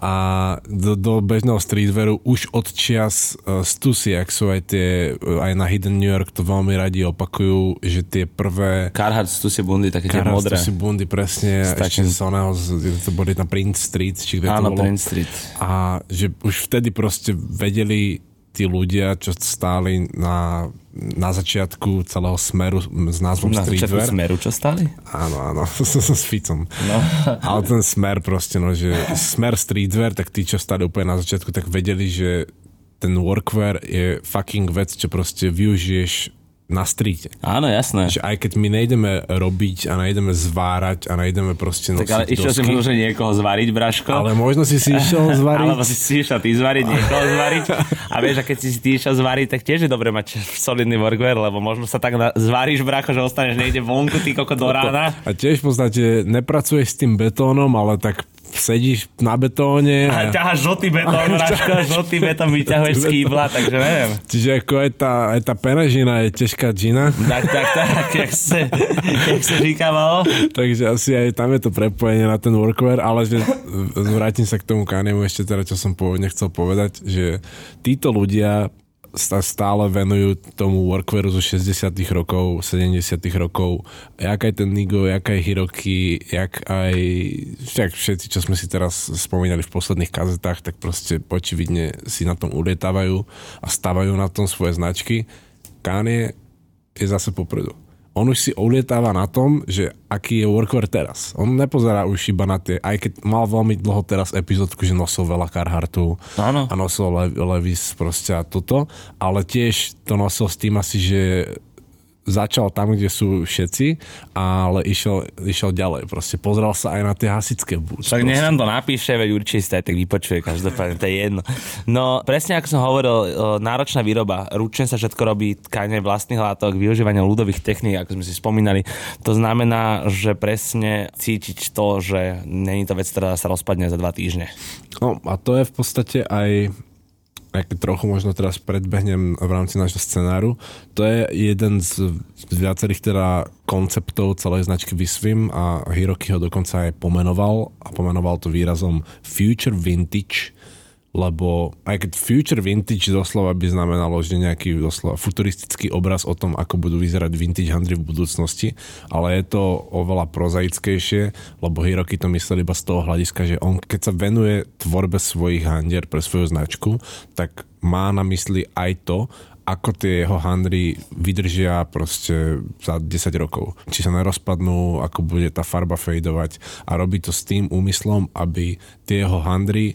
A do, do bežného streetwearu už od čias uh, Stussy, ak sú aj tie, uh, aj na Hidden New York to veľmi radi opakujú, že tie prvé... Carhartt Stussy bundy, také tie modré. Carhartt Stussy bundy, presne. Ešte z oného, to boli na Prince Street, či kde áno, to bolo. Prince Street. A že už vtedy proste vedeli tí ľudia, čo stáli na, na začiatku celého Smeru s názvom na streetwear. Na začiatku Smeru, čo stáli? Áno, áno, s Ficom. No. Ale ten Smer proste, no, že Smer streetwear, tak tí, čo stáli úplne na začiatku, tak vedeli, že ten workwear je fucking vec, čo proste využiješ na streete. Áno, jasné. Že aj keď my nejdeme robiť a nejdeme zvárať a nejdeme proste nosiť tak ale išiel si možno, že niekoho zvariť, Braško. Ale možno si si išiel zvariť. Alebo si si išiel ty zvariť, niekoho zvariť. A vieš, a keď si si ty išiel zvariť, tak tiež je dobre mať solidný workwear, lebo možno sa tak na- zvaríš, Bracho, že ostaneš niekde vonku, ty koko do rána. A tiež v podstate nepracuješ s tým betónom, ale tak sedíš na betóne. A, a ťaháš žltý betón, Braško, žltý betón vyťahuješ z kýbla, takže neviem. Čiže ako aj tá, aj tá penažina je ťažká džina. Tak, tak, tak, jak sa, jak sa říkávalo. Takže asi aj tam je to prepojenie na ten workwear, ale že vrátim sa k tomu Kanyemu ešte teda, čo som pôvodne chcel povedať, že títo ľudia sa stále venujú tomu workwearu zo šesťdesiatych rokov, sedemdesiatych rokov, jak aj ten Nigo, jak aj Hiroki, jak aj však všetci, čo sme si teraz spomínali v posledných kazetách, tak proste očividne si na tom ulietávajú a stavajú na tom svoje značky. Kanye je zase popredu. On už si ulietáva na tom, že aký je workwear teraz. On nepozerá už iba na tie, aj keď mal veľmi dlho teraz epizódku, že nosil veľa Carharttu áno. A nosil Le- Levis proste a toto, ale tiež to nosil s tým asi, že začal tam, kde sú všetci, ale išiel, išiel ďalej. Proste pozrel sa aj na tie hasičské boots. Tak nech nám to napíše, veď určite si aj tak vypočuje, každopádne, to je jedno. No, presne ako som hovoril, náročná výroba, ručne sa všetko robí, tkanie vlastných látok, využívanie ľudových techník, ako sme si spomínali. To znamená, že presne cítiť to, že není to vec, ktorá sa rozpadne za dva týždne. No a to je v podstate aj ak trochu možno teraz predbehnem v rámci nášho scenáru, to je jeden z viacerých teda konceptov celej značky Visvim a Hiroki ho dokonca aj pomenoval a pomenoval to výrazom Future Vintage, lebo aj keď Future Vintage doslova by znamenalo, že nejaký doslova futuristický obraz o tom, ako budú vyzerať vintage handry v budúcnosti, ale je to oveľa prozaickejšie, lebo Hiroki to myslel iba z toho hľadiska, že on keď sa venuje tvorbe svojich handier pre svoju značku, tak má na mysli aj to, ako tie jeho handry vydržia proste za desať rokov. Či sa nerozpadnú, ako bude tá farba fejdovať a robí to s tým úmyslom, aby tie jeho handry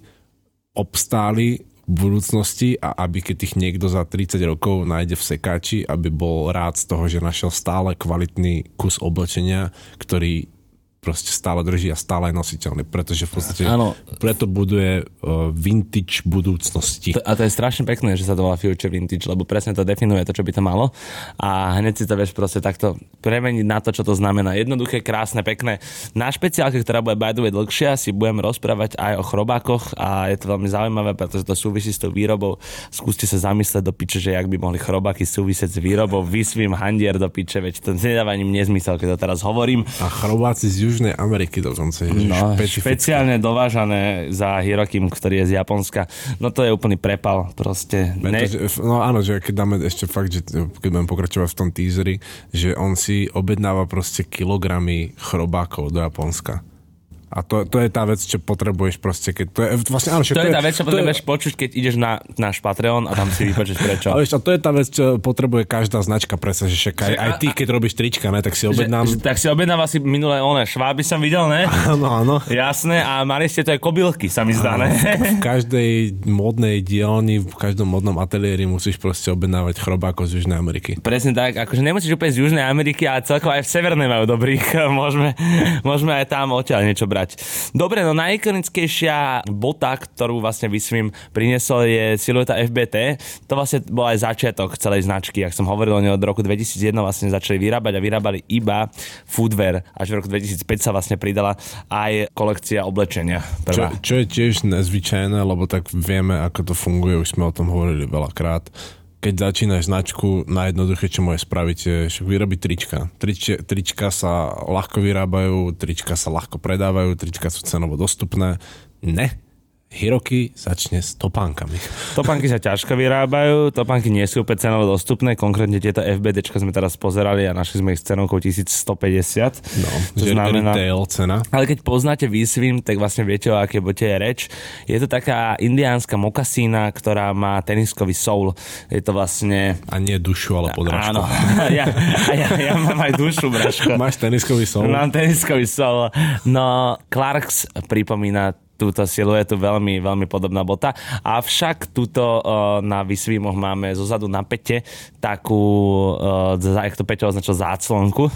obstáli v budúcnosti a aby keď ich niekto za tridsať rokov nájde v sekáči, aby bol rád z toho, že našiel stále kvalitný kus oblečenia, ktorý proste stále drží a stále je nositeľný, pretože v podstate ano. Preto buduje uh, vintage budúcnosti. A to je strašne pekné, že sa to volá Future Vintage, lebo presne to definuje to, čo by to malo a hneď si to vieš proste takto premeniť na to, čo to znamená. Jednoduché, krásne, pekné. Na špeciálke, ktorá bude by the way dlhšia, si budeme rozprávať aj o chrobákoch a je to veľmi zaujímavé, pretože to súvisí s tou výrobou. Skúste sa zamyslieť do piče, že jak by mohli chrobáky súvisieť s výrobou. Visvim handier do piče, veď to nedáva ani nezmysel, keď to teraz hovorím. A chrobáci z Južnej Ameriky dokonca. No, špeciálne dovážané za Hirokim, ktorý je z Japonska. No to je úplný prepal, proste. Ne... No áno, že keď dáme ešte fakt, že keď budem pokračovať v tom teaseri, že on si objednáva proste kilogramy chrobákov do Japonska. A to, to je tá vec, čo potrebuješ proste, keď to je vlastne, áno, to, to je tá vec, čo potrebuješ je... počuť, keď ideš na náš Patreon a tam si vypočuť prečo. Ale a to je tá vec, čo potrebuje každá značka presne, že však aj, aj ty, keď robíš trička, ne, tak si objednám. Že, že, tak si objednáva si minulé one šváby som videl, ne? Áno, áno. Jasné, a mali ste to aj kobylky, sa mi zdá, ne? V každej modnej dielni, v každom modnom ateliéri musíš proste objednávať chrobákov z Južnej Ameriky. Presne tak, akože nemusíš úplne z Južnej Ameriky, ale celkovo aj v Severnej majú dobrých. Môžeme, môžeme aj tam odtiaľ niečo brať. Dobre, no najikonickejšia bota, ktorú vlastne Visvim priniesol, je silueta ef bé té. To vlastne bol aj začiatok celej značky. Jak som hovoril, oni od roku dvetisícjeden vlastne začali vyrábať a vyrábali iba footwear. Až v roku dvetisícpäť sa vlastne pridala aj kolekcia oblečenia. Čo, čo je tiež nezvyčajné, lebo tak vieme, ako to funguje, už sme o tom hovorili veľakrát. Keď začínaš značku, najjednoduché, čo môže spraviť, je však vyrobiť trička. Trič, trička sa ľahko vyrábajú, trička sa ľahko predávajú, trička sú cenovo dostupné. Ne. Hiroki začne s topánkami. Topánky sa ťažko vyrábajú, topánky nie sú úplne cenovo dostupné, konkrétne tieto ef bé déčka sme teraz pozerali a našli sme ich s cenovkou tisícstopäťdesiat. No, to znamená retail cena. Ale keď poznáte Visvim, tak vlastne viete, o aké bote je reč. Je to taká indiánska mokasína, ktorá má teniskový soul. Je to vlastne... A nie dušu, ale podrážku. Áno, ja, ja, ja mám aj dušu, braško. Máš teniskový soul? Mám teniskový soul. No, Clarks pripomína túto siluetu, veľmi, veľmi podobná bota. Avšak túto uh, na Visvimoch máme zozadu na pete takú, uh, jak to Peťo označil, záclonku.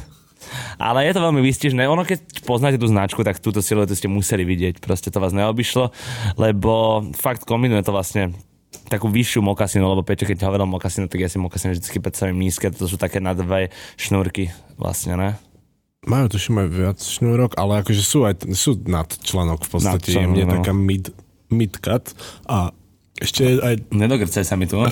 Ale je to veľmi výstižné. Ono, keď poznáte tú značku, tak túto siluetu ste museli vidieť. Proste to vás neobyšlo, lebo fakt kombinuje to vlastne takú vyššiu mokasinu, lebo Peťo, keď hovoril mokasinu, tak ja si mokasinu vždy predstavím nízke. To sú také na dve šnúrky vlastne, ne? Majú, tuším aj viac šnúrok, ale akože sú aj sú nad článok v podstate. Je mne taká mid, mid-cut a ešte aj... Nedogrcaj sa mi tu.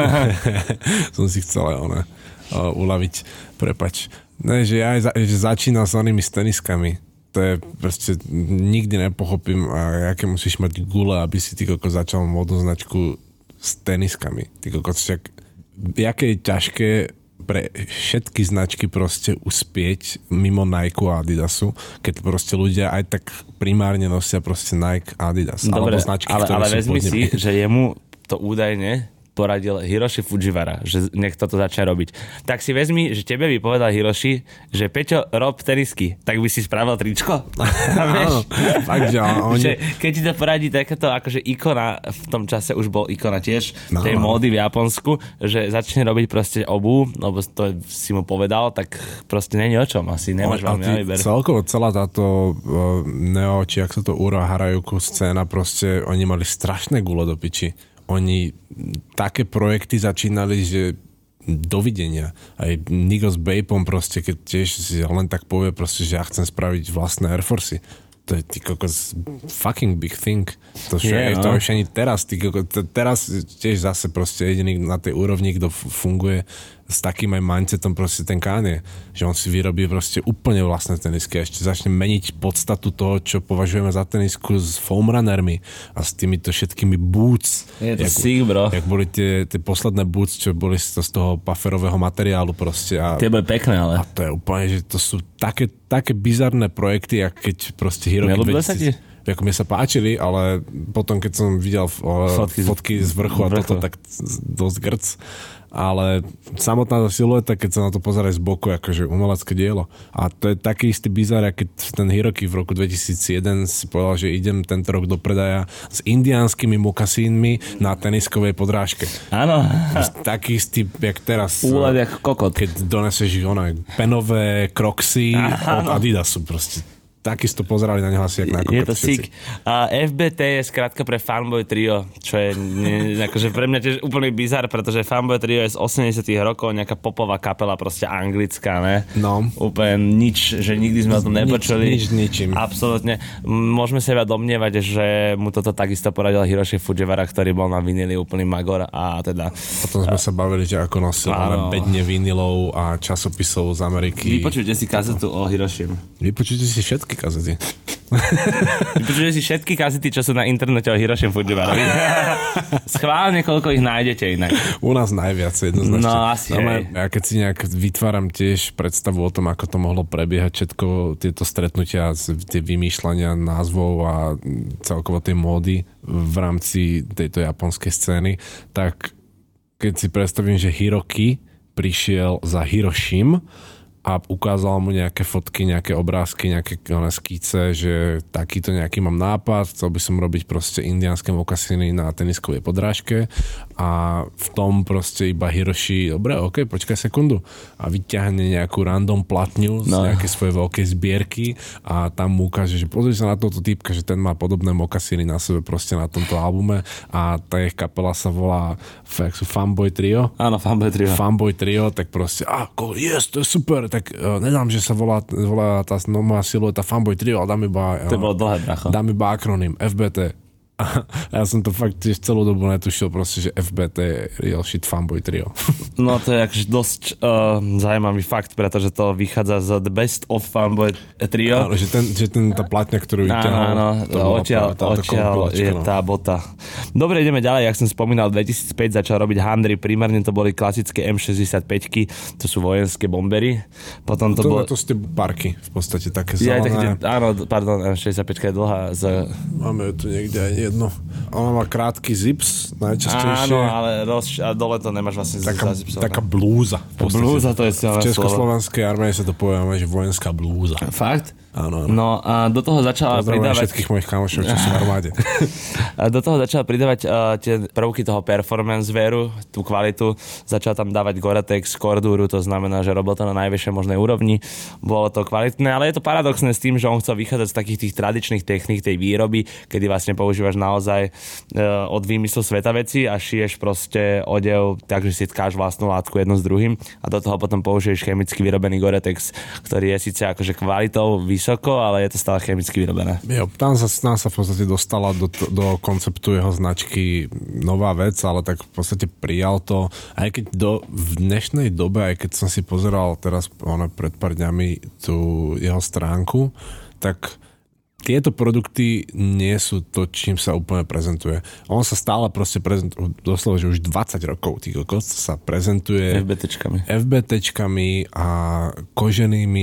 Som si chcel aj ona uh, uľaviť. Prepač. Ne, že ja aj za, že začínal s onými s teniskami. To je proste... Nikdy nepochopím, a aké musíš mať gule, aby si ty koko začal modnú značku s teniskami. Ty koko však... Jaké je ťažké pre všetky značky proste uspieť mimo Nike a Adidasu, keď proste ľudia aj tak primárne nosia proste Nike a Adidas. Dobre, alebo značky, ale, ktoré ale sú vezmi si, že jemu to údajne poradil Hiroshi Fujiwara, že nech toto začne robiť. Tak si vezmi, že tebe by povedal Hiroshi, že Peťo, rob tenisky, tak by si spravil tričko? Áno, fakt, že oni... Že keď ti to poradí takéto, akože ikona, v tom čase už bol ikona tiež, No. tej módy v Japonsku, že začne robiť proste obu, lebo to si mu povedal, tak proste není o čom, asi nemáš veľmi na výber. Celkovo celá táto uh, neo, či ak sa to Ura Harajuku scéna, proste oni mali strašné gule do piči. Oni také projekty začínali, že dovidenia. Aj Nigo s Bapom proste, keď tiež si len tak povie proste, že ja chcem spraviť vlastné Air Forcey. To je ty kokos fucking big thing. To, čo, Je, je, no. to už ani teraz, ty kokos, teraz tiež zase proste jediný na tej úrovni, kto f- funguje s takým aj mindsetom proste ten Kanye, že on si vyrobí proste úplne vlastné tenisky a ešte začne meniť podstatu toho, čo považujeme za tenisku s foam runnermi a s týmito všetkými boots. Je to jak, sick, bro. Jak boli tie, tie posledné boots, čo boli z, z toho pufferového materiálu proste. A, Tie boli pekné, ale... a to je úplne, že to sú také, také bizarné projekty, a keď proste Hiroki Nelúbilo sa ti? Ako mne sa páčili, ale potom, keď som videl o, Fotky z- fotky z vrchu a vrchu. toto, tak dosť grc. Ale samotná silueta, keď sa na to pozeráš z boku, akože umelecké dielo. A to je taký istý bizar, keď ten Hiroki v roku dvetisícjeden si povedal, že idem tento rok do predaja s indiánskymi mokasínmi na teniskovej podrážke. Áno. Taký istý, jak teraz. Úlad jak kokot. Keď doneseš one penové Crocsy od Adidasu proste. Takisto pozerali na neho asi jak na Je kokot to všetci. sick. A ef bé té je skrátka pre Fanboy Trio, čo je ne, akože pre mňa tiež úplný bizar, pretože Fanboy Trio je z osemdesiatych rokov, nejaká popová kapela, proste anglická, ne? No. Úplne nič, že nikdy sme o tom nepočuli. Nič, nič ničím. Absolútne. Môžeme sa iba domnievať, že mu toto takisto poradil Hiroshi Fujiwara, ktorý bol na vinili úplný magor a teda... Potom sme sa bavili, že ako nosil Áno. bedne vinilov a časopisov z Ameriky. Vypočujte si kazetu o Hirošim. Vypočujte si všetky kazety. Vypočujte si všetky kazety, čo sú na internete o Hirošim Fujiwarovi. Schválne, koľko ich nájdete inak. U nás najviac jednoznačne. No, asi, Ale hej. ja keď si nejak vytváram tiež predstavu o tom, ako to mohlo prebiehať všetko, tieto stretnutia, tie vymýšľania názvov a celkovo tej módy v rámci tejto japonskej scény, tak keď si predstavím, že Hiroki prišiel za Hirošim a ukázal mu nejaké fotky, nejaké obrázky, nejaké skíce, že takýto nejaký mám nápad, chcel by som robiť proste indiánske mokasiny na teniskovej podrážke a v tom proste iba Hiroshi, dobre, ok, počkaj sekundu a vyťahne nejakú random platňu z No. nejakej svojej veľkej zbierky a tam mu ukáže, že pozri sa na toto typka, že ten má podobné mokasiny na sebe proste na tomto albume a tá ich kapela sa volá jak sú Fanboy Trio. Áno, Fanboy Trio. Fanboy Trio, tak proste, a ah, yes, to je super, tak uh, nedám, že sa volá, volá tá nová silueta Fanboy Trio, ale dám iba, To bolo dlhé, bracho. dám iba akronym ef bé té. A ja som to fakt tiež celú dobu netušil proste, že ef bé té je real shit Fanboy Trio. No to je akože dosť uh, zaujímavý fakt, pretože to vychádza z The Best of Fanboy Trio. Áno, že, ten, že ten, tá platňa, ktorú vyťahol, Áno, to bola odtiaľ, práve táto odtiaľ kompilačka, je no. tá bota. Dobre, ideme ďalej. Jak som spomínal, dvetisícpäť začal robiť handry. Primárne to boli klasické em šesťdesiatpäť, to sú vojenské bombery. Potom to, To, bolo... to sú tie parky, v podstate také Ja, tak, zelené. áno, pardon, em šesťdesiatpäť je dlhá. Z... Máme ju tu niekde aj jedno. Ona má krátky zips, najčastejšie. Áno, ale roz... a dole to nemáš vlastne Taká, zazipsované. taká blúza. v podstate. Blúza, to je V silné slovo. československej armáde sa to povie, že vojenská blúza. Fakt? Áno, áno. No a do toho začala Pozdravujem pridávať... všetkých mojich kamošov, čo sú v armáde. A do toho začal pridávať uh, tie prvky toho performance veru, tú kvalitu. Začal tam dávať Gore-Tex, Corduru, to znamená, že robil to na najvyššej možnej úrovni. Bolo to kvalitné, ale je to paradoxné s tým, že on chcel vychádzať z takých tých tradičných techník tej výroby, kedy vlastne používaš naozaj uh, od výmyslu sveta veci a šiješ proste odev tak, že si tkáš vlastnú látku jedno s druhým a do toho potom použiješ chemicky vyrobený Gore-Tex, ktorý je síce akože kvalitou vysoko, ale je to stále chemicky vyrobené. Jo, tam sa, tam sa v podstate dostala do, do konceptu jeho značky nová vec, ale tak v podstate prijal to. Aj keď do, v dnešnej dobe, aj keď som si pozeral teraz ono, pred pár dňami tú jeho stránku, tak tieto produkty nie sú to, čím sa úplne prezentuje. On sa stále proste prezentuje, doslova, že už dvadsať rokov tých kokos sa prezentuje ef bé téčkami. ef bé téčkami a koženými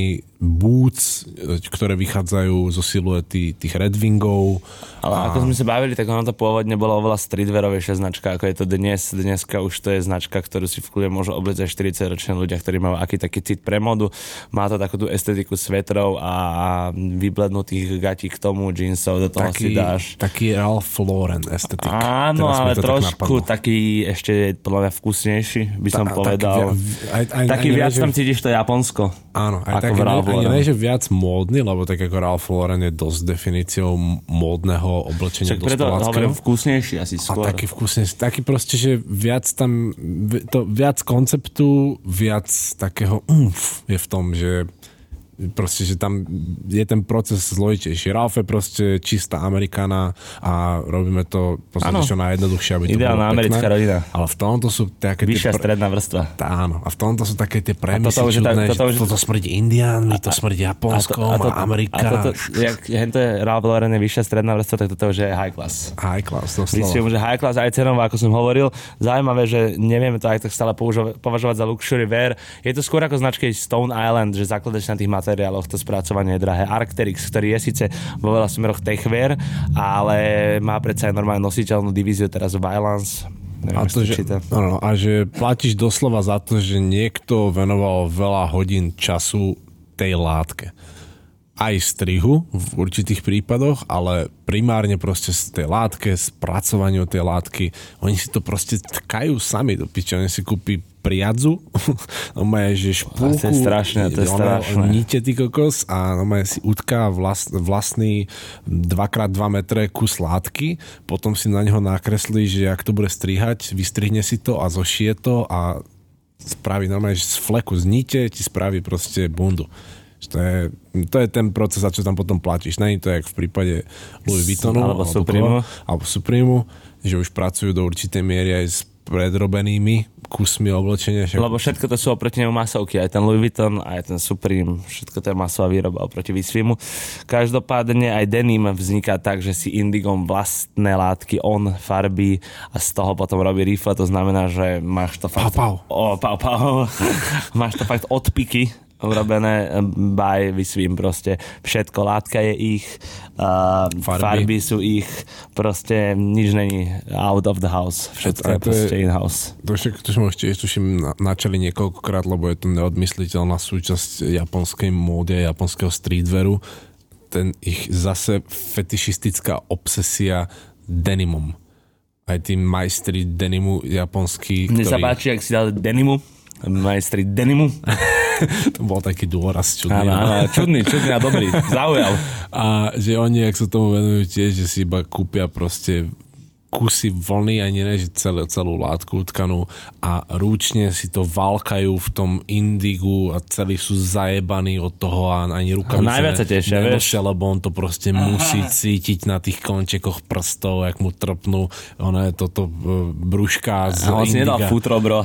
boots, ktoré vychádzajú zo siluety tých Red Wingov. Ale a... ako sme sa bavili, tak ono to pôvodne bolo oveľa streetwearovejšia značka, ako je to dnes. Dneska už to je značka, ktorú si v kľude môžu obliecť aj štyridsaťroční ľudia, ktorí majú aký taký cit pre modu. Má to takú tú estetiku svetrov a vyblednutých gatí k tomu, jeansov, do toho taký, si dáš. Taký Ralph Lauren estetik. Áno, Teraz ale trošku tak taký ešte podľa mňa vkusnejší, by som Ta, povedal. Taký, aj, aj, taký aj, viac aj, tam cítiš to Japonsko. Áno, aj taký, ani ne, že viac módny, lebo tak ako Ralph Lauren je dosť definíciou módneho oblečenia. Však preto hovorím vkusnejší asi skôr. A taký vkusnejší, taký proste, že viac tam, to viac konceptu, viac takého umf je v tom, že proste, že tam je ten proces zložitejší. Ralph je proste čistá Amerikána a robíme to podstate čo najjednoduchšie, aby to ideálna bolo pekné. Americká rodina. Ale v tomto sú také... Vyššia pre... stredná vrstva. Tá, áno. A v tomto sú také tie premisy toto, čudné, že, toto, že toto smrdí Indiánmi, to smrdí Japonskom a, to, a, to, a Amerika. A toto, jak to je Ralph Lauren je vyššia stredná vrstva, tak toto už je high class. High class, doslova. Myslím, že high class aj cenovo, ako som hovoril. Zaujímavé, že nevieme to aj tak stále použo- považovať za luxury wear. Je to skôr ako značky Stone Island, že zakladaš na tých materiáloch, to spracovanie je drahé. Arc'teryx, ktorý je síce vo veľa smeroch techwear, ale má predsa aj normálne nositeľnú divíziu teraz Violence. Neviem, a, to, že, no, a že platíš doslova za to, že niekto venoval veľa hodín času tej látke. Aj strihu v určitých prípadoch, ale primárne proste z tej látke, spracovaniu tej látky. Oni si to proste tkajú sami do piče. Oni si kúpi priadzu, no majú, že špúlku, to je strašné, to je strašné. Nite ty kokos a no majú si utká vlast, vlastný dva krát dva metre kus látky, potom si na neho nakreslí, že ak to bude strihať, vystrihne si to a zošije to a spraví normálne, že z fleku z nite ti spraví proste bundu. To je, to je ten proces, za čo tam potom platíš. Není to jak v prípade Louis Vuittonu alebo, alebo Supremu, alebo Supremu, že už pracujú do určitej miery aj s predrobenými kusmi oblečenia. Však... Lebo všetko to sú oproti nemu masovky. Aj ten Louis Vuitton, aj ten Supreme. Všetko to je masová výroba oproti výsvimu. Každopádne aj denim vzniká tak, že si indigom vlastné látky, on, farby a z toho potom robí rifle. To znamená, že máš to fakt... Pau, pau. O, pau, pau. Máš to fakt odpiky urobené by Vysvím proste. Všetko, látka je ich, uh, farby. farby sú ich, proste nič není out of the house. Všetko je proste in-house. To všetko, to sme už tiež tuším načali niekoľkokrát, lebo je to neodmysliteľná súčasť japonskej módy a japonského streetwearu. Ten ich zase fetišistická obsesia denimom. Aj tým majstri denimu japonský, ktorý... Mne sa páči, ak si dal denimu, majstri denimu. To bol taký dôraz čudný. Áno, áno, čudný, čudný a dobrý. Zaujal. A že oni, ak sa tomu venujú tiež, že si iba kúpia proste kusy vlny, ani ne, že celú, celú látku utkanú a rúčne si to valkajú v tom indigu a celí sú zajebaní od toho a ani rukavice najviac sa tešia, vieš? Lebo on to proste musí cítiť na tých končekoch prstov, jak mu trpnú. Ono je toto brúška z indiga. On si nedal futro, bro.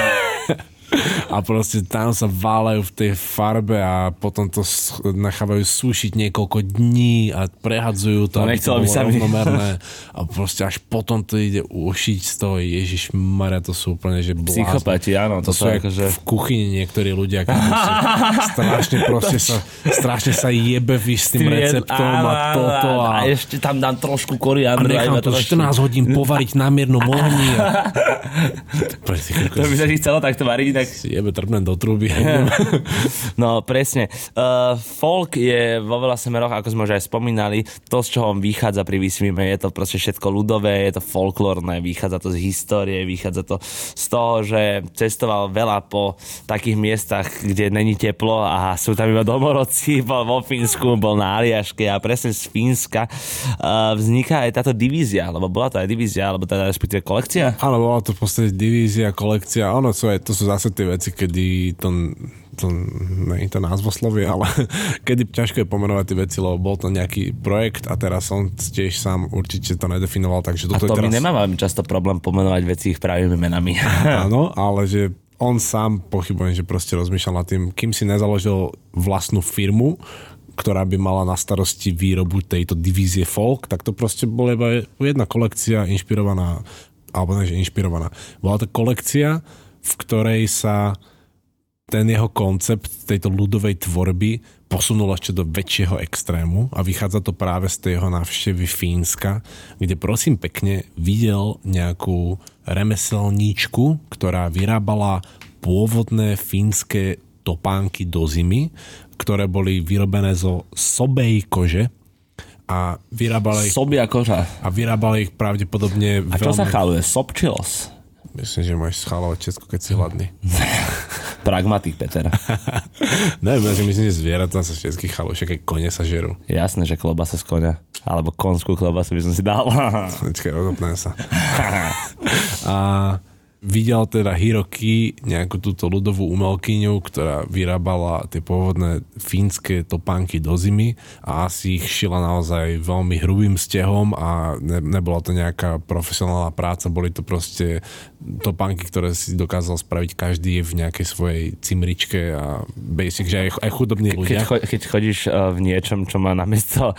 A proste tam sa váľajú v tej farbe a potom to nechávajú súšiť niekoľko dní a prehadzujú to, no, aby to bolo rovnomerné. A proste až potom to ide ušiť z toho. Ježišmaria, to sú úplne, že blázne. Psychopati, áno. To, to sú ako, že... v kuchyni niektorí ľudia, keď strašne proste sa, strašne sa jebe s tým receptom a toto. A... a ešte tam dám trošku koriandru. A nechám to štrnásť hodín povariť na miernom ohni. A... to by sa ti chcelo takto variť, tak... Si jebe trpnem do trúby. No, presne. Uh, folk je vo veľa smeroch, ako sme už aj spomínali, to, z čoho on vychádza pri Vysvíme, je to proste všetko ľudové, je to folklórne, vychádza to z histórie, vychádza to z toho, že cestoval veľa po takých miestach, kde není teplo a sú tam iba domorodci, bol vo Fínsku, bol na Aliaške a presne z Fínska uh, vzniká aj táto divízia, lebo bola to aj divízia, alebo teda respektíve kolekcia? Áno, bola to v podstate divízia, kolekcia, ono sú aj, to sú zase tie veci, kedy to, to nie je to názvoslovie, ale kedy ťažko je pomenovať tie veci, lebo bol to nejaký projekt a teraz on tiež sám určite to nedefinoval, takže toto a to je teraz... my nemáme často problém pomenovať veci ich pravými menami. Áno, ale že on sám, pochybujem, že proste rozmýšľal nad tým, kým si nezaložil vlastnú firmu, ktorá by mala na starosti výrobu tejto divízie folk, tak to proste bola iba jedna kolekcia inšpirovaná, alebo ne, že inšpirovaná. Bola to kolekcia, v ktorej sa ten jeho koncept tejto ľudovej tvorby posunul ešte do väčšieho extrému a vychádza to práve z tej jeho návštevy Fínska, kde prosím pekne videl nejakú remeselníčku, ktorá vyrábala pôvodné fínske topánky do zimy, ktoré boli vyrobené zo sobej kože a vyrábala ich... Sobia koža. A vyrábala ich pravdepodobne A čo veľmi... sa chaluje? Sobčilos? Myslím, že máš schalovať Česko, keď si hladný. Pragmatik, Peter. Neviem, že myslím, že zvieratá sa všetky chalú, však aj kone sa žerú. Jasné, že klobasa z koňa. Alebo konskú klobasu by som si dal. Počkaj, rozopnem sa. A videl teda Hiroki nejakú túto ľudovú umelkyňu, ktorá vyrábala tie pôvodné fínske topánky do zimy a asi ich šila naozaj veľmi hrubým stehom a ne, nebola to nejaká profesionálna práca, boli to proste topánky, ktoré si dokázal spraviť každý v nejakej svojej cimričke a basic, že aj, aj chudobní ľudia. Keď, cho, keď chodíš uh, v niečom, čo má namiesto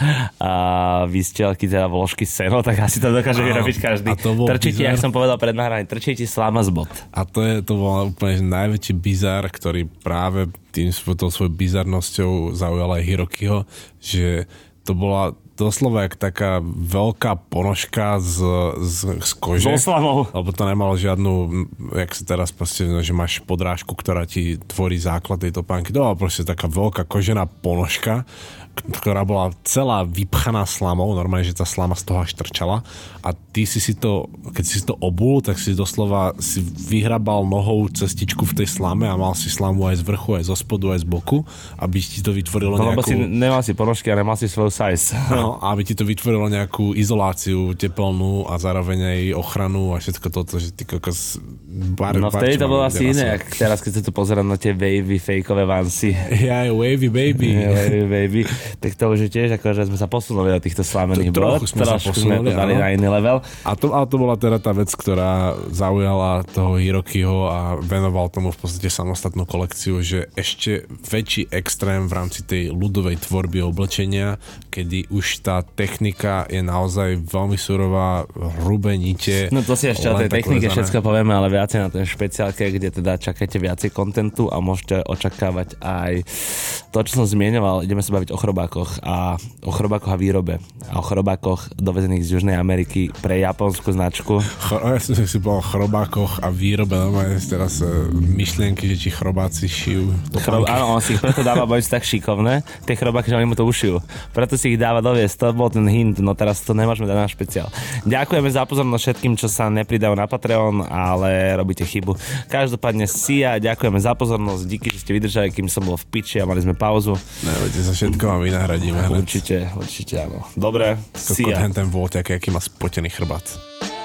uh, výstielky, teda vložky seno, tak asi to dokáže vyrobiť každý. Trčí ti, jak som povedal pred nahraním, trčí ti sláma z bot. A to je, to bol úplne najväčší bizár, ktorý práve tým tou svojou bizarnosťou zaujal aj Hirokiho, že to bola doslova jak taká veľká ponožka z, z, z kože. So slamou. Lebo to nemalo žiadnu, jak sa teraz proste, že máš podrážku, ktorá ti tvorí základ tej topánky. To bola proste taká veľká kožená ponožka, ktorá bola celá vypchaná slamou, normálne, že tá slama z toho až trčala a ty si si to, keď si to obul, tak si doslova si vyhrabal nohou cestičku v tej slame a mal si slamu aj z vrchu, aj zo spodu, aj z boku, aby ti to vytvorilo no, nejakú... Lebo si nemal si ponožky a nemal si svoj size. No, aby ti to vytvorilo nejakú izoláciu teplnú a zároveň aj ochranu a všetko toto, že ty kokos... Bar, no vtedy to bolo asi iné, ak teraz keď sa tu pozerám na tie wavy, fejkové vansy. Ja, wavy baby. Ja, wavy baby. Tak to už je tiež ako, že sme sa posunuli do týchto slamených bod. Trochu sme sa posunuli, sme to dali na iný level. A to, a to bola teda tá vec, ktorá zaujala toho Hirokiho a venoval tomu v podstate samostatnú kolekciu, že ešte väčší extrém v rámci tej ľudovej tvorby oblečenia, kedy už tá technika je naozaj veľmi surová, hrubé nite. No to si ešte o tej technike všetko povieme, ale viacej na ten špeciálke, kde teda čakáte viacej kontentu a môžete očakávať aj to, čo som zmieňoval. Ideme sa baviť o chrobákoch a o chrobákoch a výrobe a o chrobákoch dovezených z Južnej Ameriky pre japonskú značku. Cho- ja som si povedal o chrobákoch a výrobe, no majú teraz uh, myšlienky, že či chrobáci šijú. Chrob- áno, on si ich preto dáva, bo tak šikovné, tie chrobáky, že oni mu to ušijú. Preto si ich dáva doviesť, to bol ten hint, no teraz to nemôžeme dať na špeciál. Ďakujeme za pozornosť všetkým, čo sa nepridajú na Patreon, ale robíte chybu. Každopádne si a ďakujeme za pozornosť, díky, že ste vydržali, kým som bol v piči a mali sme pauzu. Nevedete, za všetko vám vynahradíme. Určite, určite áno. Dobre, si ja. Ten voľťak, aký má spotený chrbát.